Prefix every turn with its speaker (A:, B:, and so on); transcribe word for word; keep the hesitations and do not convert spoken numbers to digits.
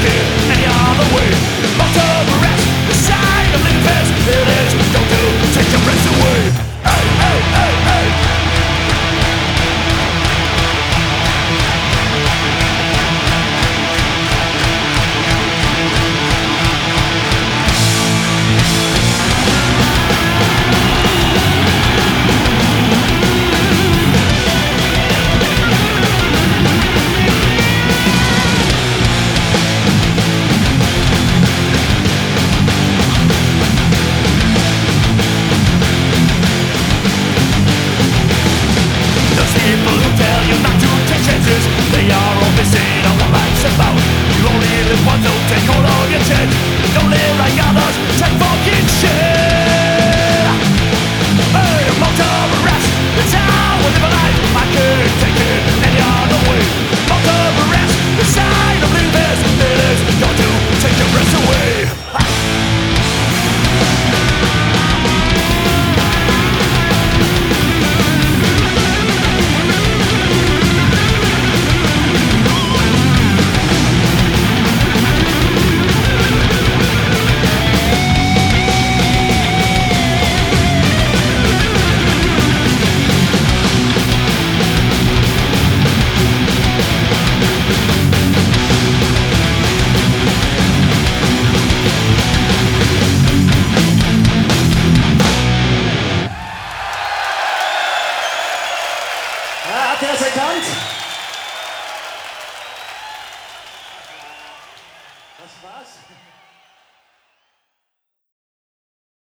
A: take it any other way. Most of the rest, the sign of living past, it is, don't do, take your breath away. Hey, hey, hey, hey. People who tell you not to take chances, they are all missing on what life's about. You only live once, so take hold of your chance. Don't live like others, take fucking shit. Hey, most of the rest, that's how we live a life. I can't take it any other way. Most of the rest, the sign of living best, it is, don't do, take your breath away. Ha.
B: Ja, habt ihr das erkannt? Das war's.